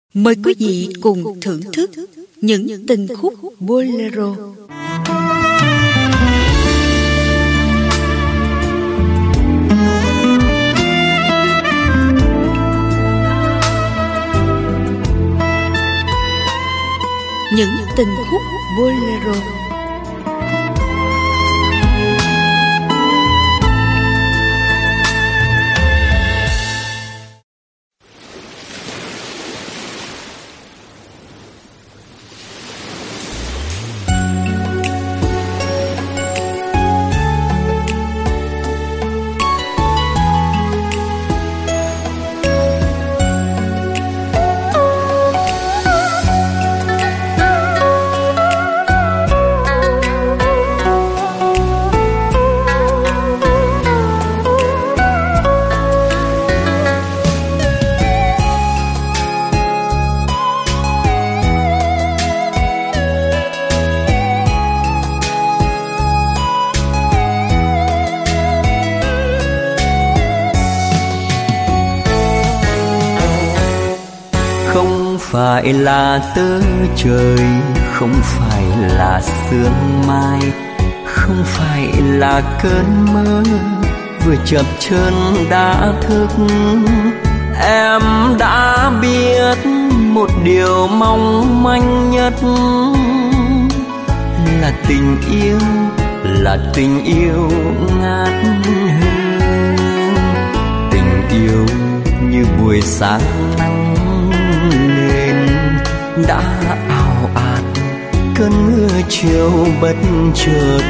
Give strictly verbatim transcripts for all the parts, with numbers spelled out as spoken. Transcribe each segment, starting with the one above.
Mời quý vị cùng thưởng thức những tình khúc bolero. Những tình khúc bolero. Phải là tơ trời, không phải là sương mai, không phải là cơn mơ vừa chập chờn đã thức. Em đã biết một điều mong manh nhất là tình yêu, là tình yêu ngát hương. Tình yêu như buổi sáng nắng lên đã ào ạt cơn mưa chiều bất chợt.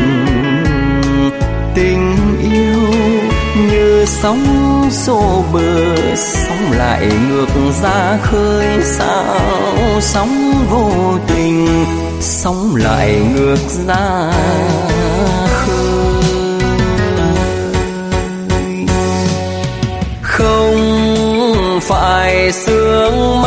Tình yêu như sóng xô bờ, sóng lại ngược ra khơi. Sao sóng vô tình, sóng lại ngược ra khơi. Không phải sương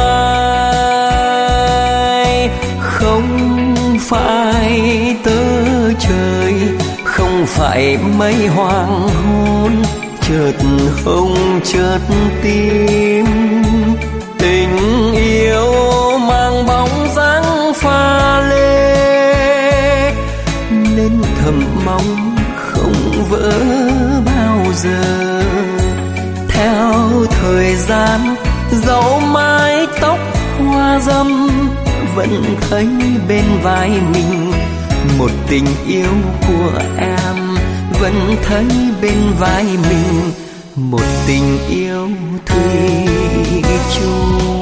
mai, không phải tơ trời, không phải mây hoàng hôn chợt hồng chợt tím. Tình yêu mang bóng dáng pha lê, nên thầm mong không vỡ bao giờ. Theo thời gian dẫu mái tóc hoa râm, vẫn thấy bên vai mình một tình yêu của em. Vẫn thấy bên vai mình một tình yêu thủy chung.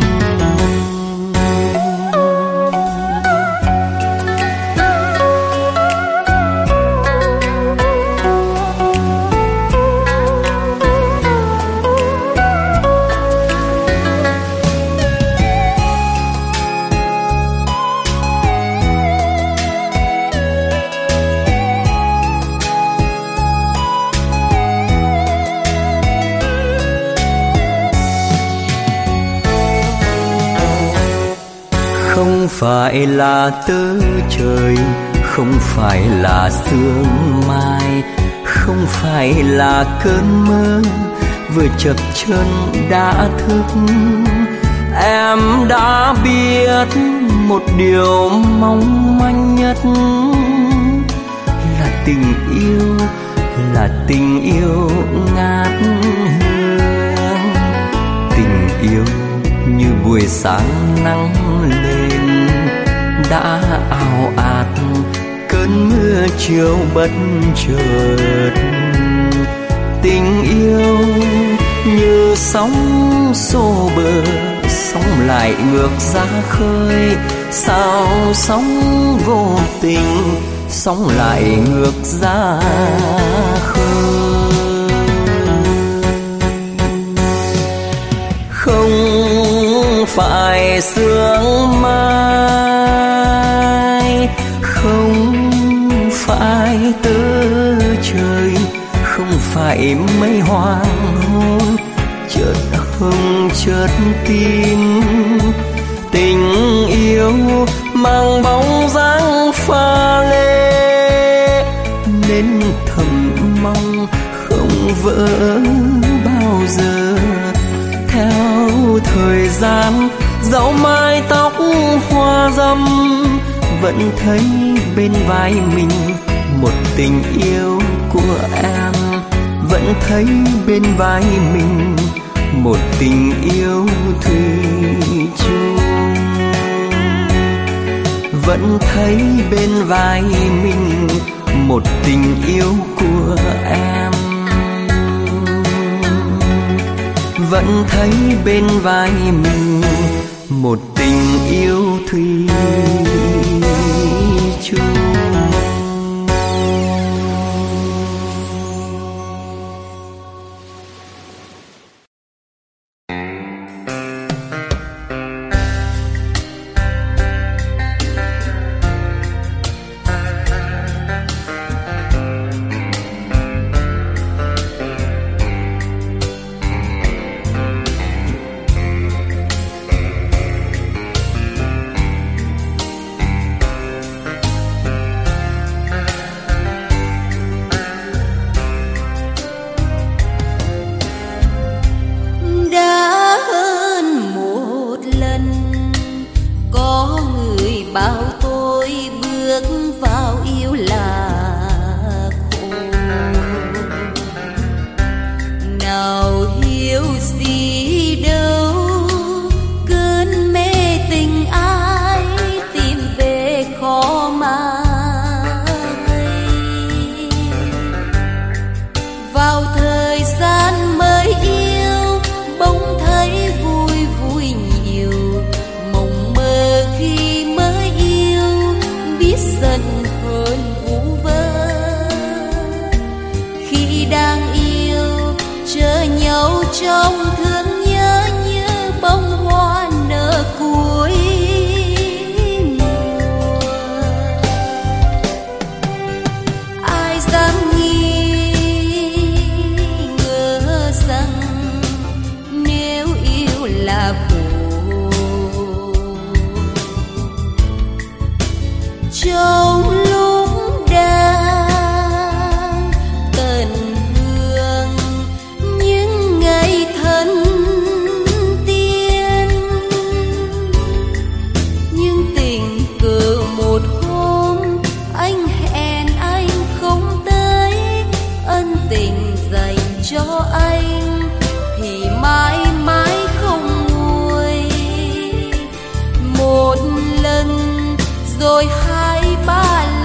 Không phải là tơ trời, không phải là sương mai, không phải là cơn mơ vừa chập chờn đã thức. Em đã biết một điều mong manh nhất là tình yêu, là tình yêu ngát hương. Tình yêu như buổi sáng nắng lên đã ào ạt cơn mưa chiều bất chợt. Tình yêu như sóng xô bờ, sóng lại ngược ra khơi. Sao sóng vô tình, sóng lại ngược ra khơi. Không phải sương mai, không phải tơ trời, không phải mây hoàng hôn chợt hồng chợt tím. Tình yêu mang bóng dáng pha lê, nên thầm mong không vỡ bao giờ. Theo thời gian dẫu mái tóc hoa râm vẫn thấy bên vai mình một tình yêu của em, vẫn thấy bên vai mình một tình yêu thủy chung, vẫn thấy bên vai mình một tình yêu của em, vẫn thấy bên vai mình một tình yêu thủy chung. rồi hai ba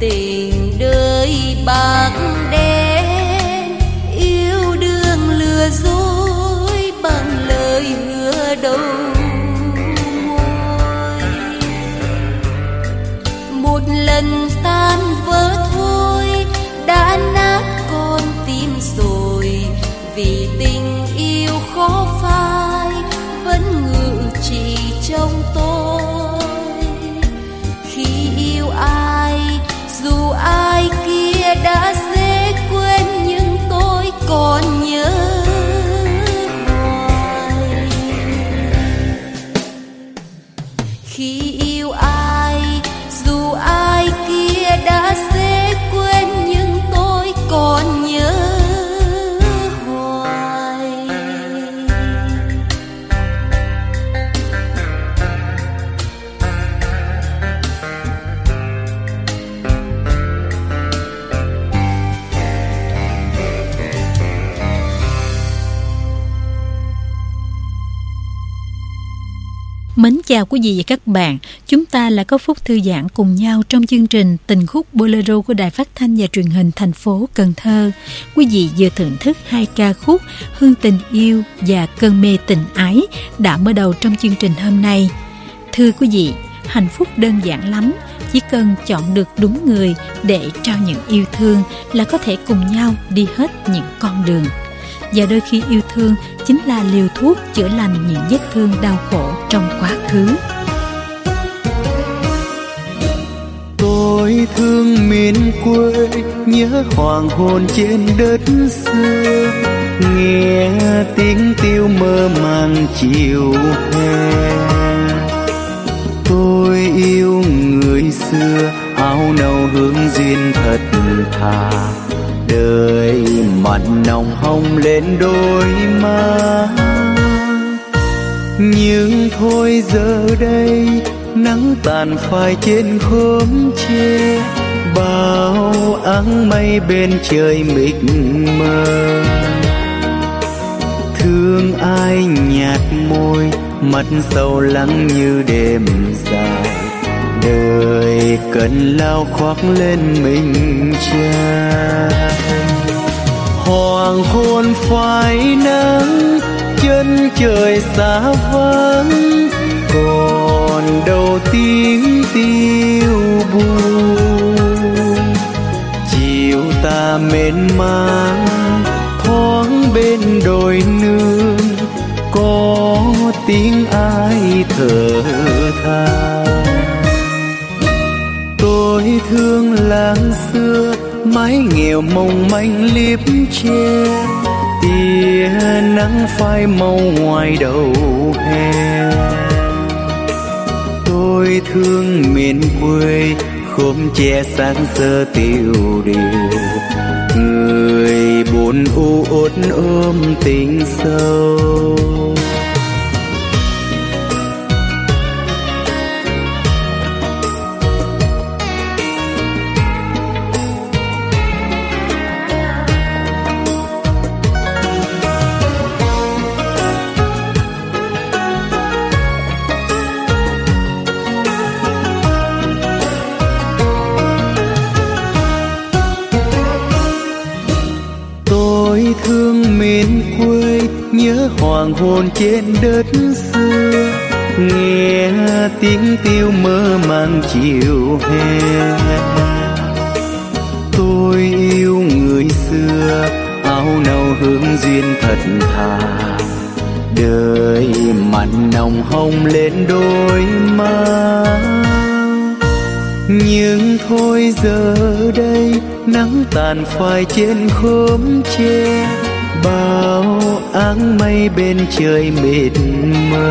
tình đời bạc đen, yêu đương lừa dối bằng lời hứa đầu môi. Một lần tan vỡ thôi đã nát con tim rồi, vì tình yêu khó phai vẫn ngự trị trong tôi. Khi yêu ai dù ai kia đã dễ quên, nhưng tôi còn nhớ hoài. Khi yêu ai dù ai kia đã dễ quên, nhưng tôi còn nhớ hoài. Mến chào quý vị và các bạn. Chúng ta lại có phút thư giãn cùng nhau trong chương trình Tình khúc Bolero của Đài Phát thanh và Truyền hình thành phố Cần Thơ. Quý vị vừa thưởng thức hai ca khúc Hương tình yêu và Cơn mê tình ái đã mở đầu trong chương trình hôm nay. Thưa quý vị, hạnh phúc đơn giản lắm. Chỉ cần chọn được đúng người để trao những yêu thương là có thể cùng nhau đi hết những con đường. Và đôi khi yêu thương chính là liều thuốc chữa lành những vết thương đau khổ trong quá khứ. Tôi thương miền quê, nhớ hoàng hôn trên đất xưa, nghe tiếng tiêu mơ màng chiều hè. Tôi yêu người xưa, áo nâu hương duyên thật thà, đời mặn nồng hồng lên đôi má. Nhưng thôi giờ đây nắng tàn phai trên khóm tre, bao áng mây bên trời mịt mờ. Thương ai nhạt môi, mắt sâu lắng như đêm dài, đời cần lao khoác lên mình trai. Hoàng hôn phai nắng, chân trời xa vắng, còn đâu tiếng tiêu buồn. Chiều ta mến mang thoáng bên đồi nương, có tiếng ai thở than. Tôi thương làng xưa, mái nghèo mong manh liếp tre, tia nắng phai màu ngoài đầu hè. Tôi thương miền quê, khóm tre sáng sơ tiêu điều, người buồn u uất ôm tình sâu. Thương miền quê, nhớ hoàng hôn trên đất xưa, nghe tiếng tiêu mơ màng chiều hè. Tôi yêu người xưa, áo nâu hương duyên thật thà, đời mặn nồng hồng lên đôi má. Nhưng thôi giờ đây nắng tàn phai trên khóm tre, bao áng mây bên trời mịt mờ.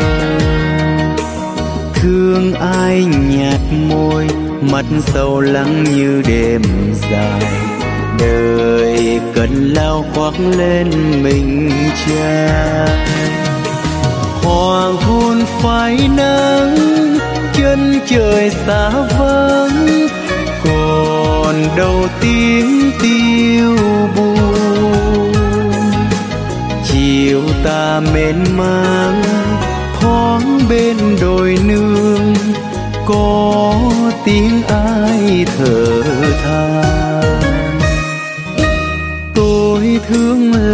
Thương ai nhạt môi, mắt sâu lắng như đêm dài, đời cần lao khoác lên mình trai. Hoàng hôn phai nắng, chân trời xa vắng, còn đâu tiếng tiêu buồn. Chiều ta mến mang thoáng bên đồi nương, có tiếng ai thở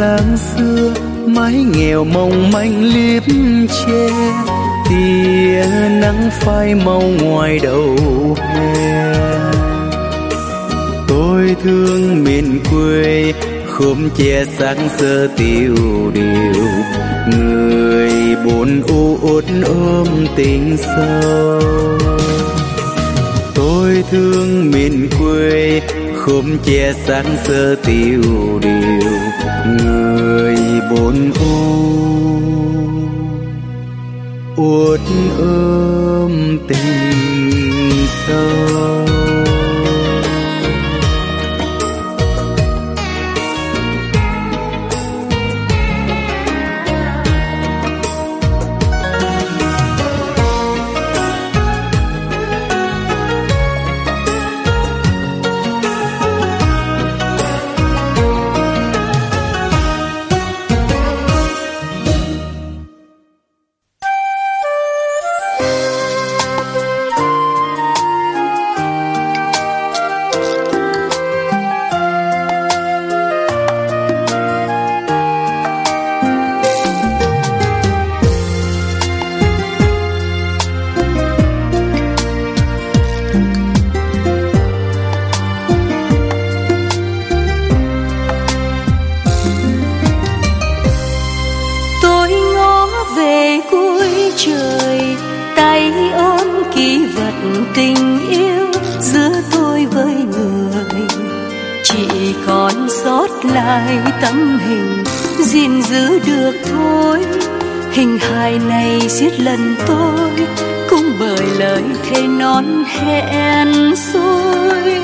làng xưa, mái nghèo mong manh liếp che, tia nắng phai màu ngoài đầu hè. Tôi thương miền quê, khóm che sáng sơ tiêu điều, người buồn u uất ôm tình sâu. Tôi thương miền quê, khóm che sáng sơ tiêu điều, người buồn u uất ôm tình sâu. Tấm hình gìn giữ được thôi, hình hài này giết lần tôi cũng bởi lời thề non hẹn xuôi.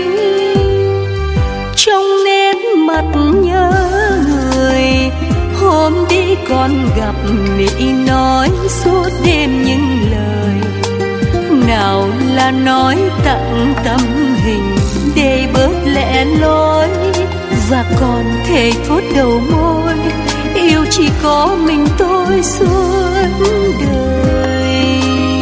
Trong nét mặt nhớ người, hôm đi còn gặp mỹ nói suốt đêm những lời, nào là nói tặng tấm hình để bớt lẻ loi, và còn thể thốt đầu môi yêu chỉ có mình tôi suốt đời.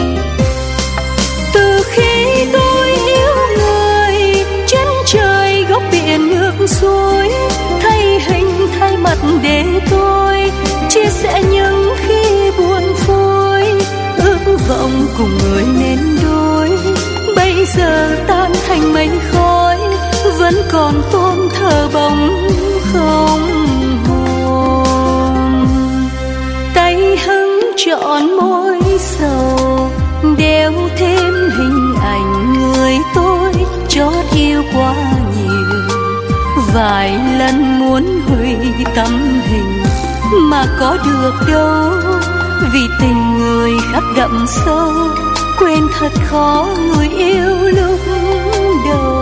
Từ khi tôi yêu người, chân trời góc biển ngược xuôi, thay hình thay mặt để tôi chia sẻ những khi buồn phôi, ước vọng cùng người nên đôi, bây giờ tan thành mây khói, vẫn còn tôn thờ bóng không hồn. Tay hứng trọn môi sầu, đeo thêm hình ảnh người tôi chót yêu quá nhiều. Vài lần muốn hủy tấm hình mà có được đâu, vì tình người khắc đậm sâu, quên thật khó người yêu lúc đầu.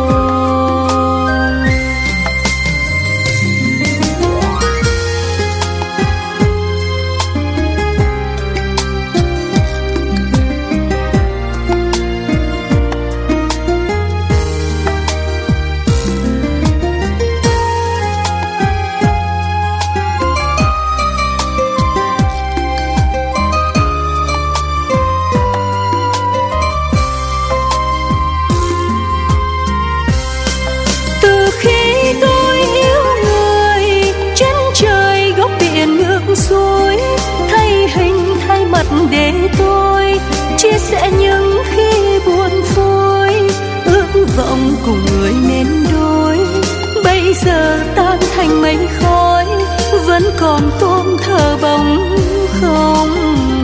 Xuôi thay hình thay mặt để tôi chia sẻ những khi buồn phôi, ước vọng cùng người nên đôi, bây giờ tan thành mây khói, vẫn còn tôn thờ bóng không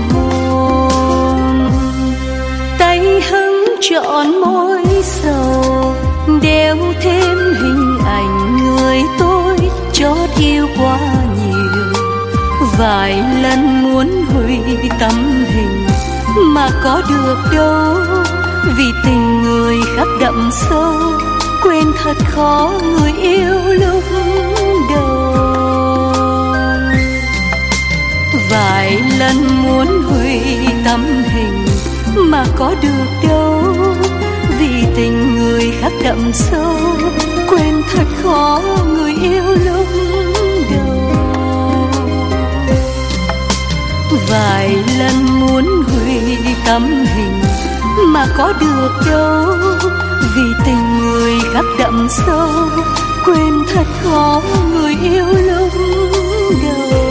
hồn. Tay hứng trọn môi sầu, đeo thêm hình ảnh người tôi chót yêu quá nhiều. Vài lần muốn hủy tấm hình mà có được đâu, vì tình người khắc đậm sâu, quên thật khó người yêu lúc đầu. Vài lần muốn hủy tấm hình mà có được đâu, vì tình người khắc đậm sâu, quên thật khó người yêu lúc đầu. Vài lần muốn hủy tấm hình mà có được đâu, vì tình người khắc đậm sâu, quên thật khó người yêu lúc đầu.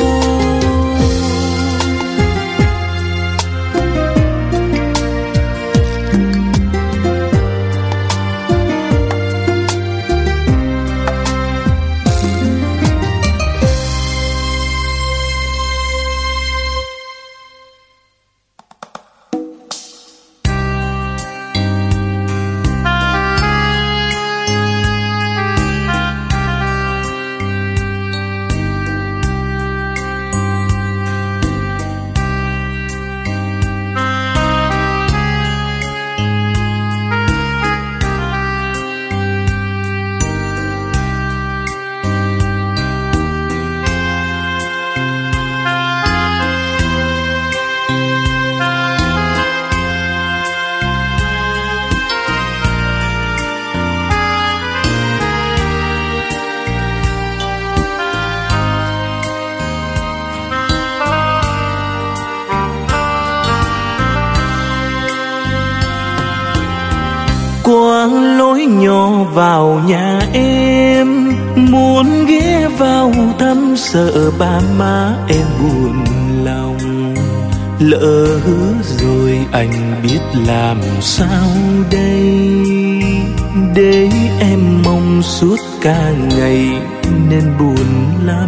Quãng lối nhỏ vào nhà em, muốn ghé vào thăm sợ ba má em buồn lòng. Lỡ hứa rồi anh biết làm sao đây, để em mong suốt cả ngày nên buồn lắm.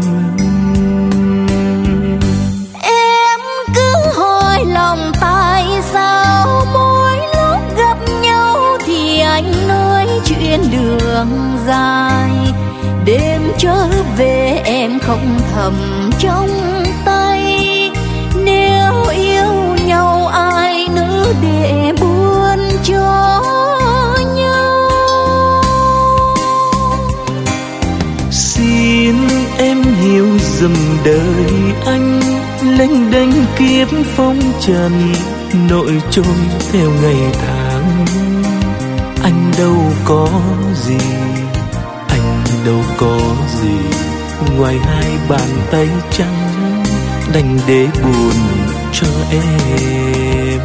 Em cứ hỏi lòng tại sao mỗi lúc gặp nhau thì anh nói chuyện đường dài. Đêm trở về em không thầm trong tay, nếu yêu nhau ai nữa để buồn cho nhau. Xin em hiểu dùm đời anh, lênh đênh kiếp phong trần, nội trôi theo ngày tháng. Anh đâu có gì, anh đâu có gì, ngoài hai bàn tay trắng đành để buồn cho em.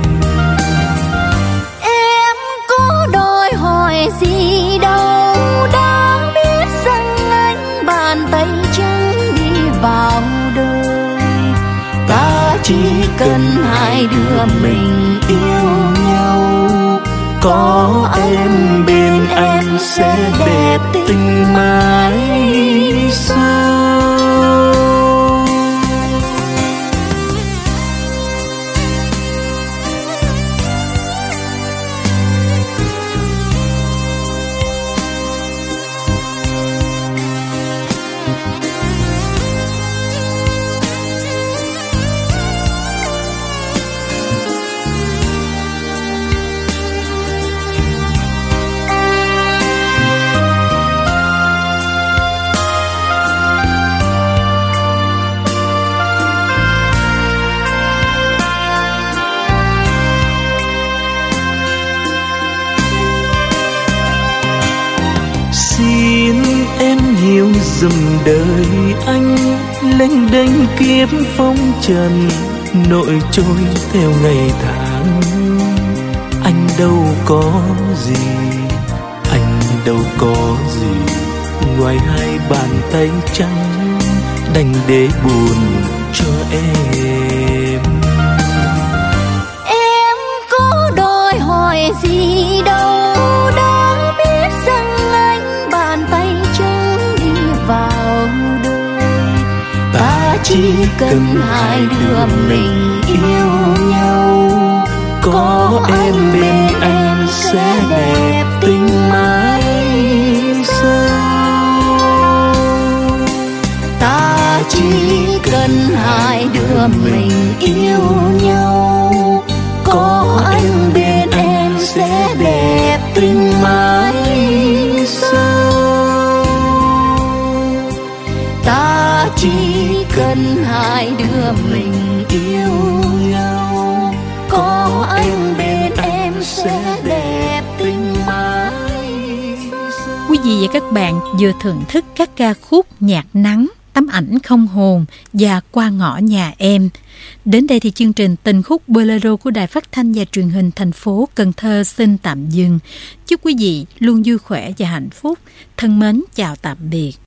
Em có đòi hỏi gì đâu, đã biết rằng anh bàn tay trắng đi vào đời. Ta chỉ cần hai đứa mình yêu nhau, có em bên anh sẽ đẹp tình mãi sau. Xin em hiểu dùm đời anh, lênh đênh kiếp phong trần, nội trôi theo ngày tháng. Anh đâu có gì, anh đâu có gì, ngoài hai bàn tay trắng đành để buồn cho em. em có đòi hỏi gì đâu, đã biết rằng anh bàn tay trắng đi vào đời. Ta chỉ cần hai đứa mình yêu nhau, có em bên anh sẽ đẹp tình mãi sau. Ta chỉ cần hai đứa mình yêu nhau, có anh bên em sẽ đẹp tình mãi sau. Ta chỉ cần hai đứa mình yêu nhau, có anh bên em sẽ đẹp tình mãi sau. Quý vị và các bạn vừa thưởng thức các ca khúc nhạc nắng, Tấm ảnh không hồn và Qua ngõ nhà em. Đến đây thì chương trình Tình khúc Bolero của Đài Phát thanh và Truyền hình thành phố Cần Thơ xin tạm dừng. Chúc quý vị luôn vui khỏe và hạnh phúc. Thân mến chào tạm biệt.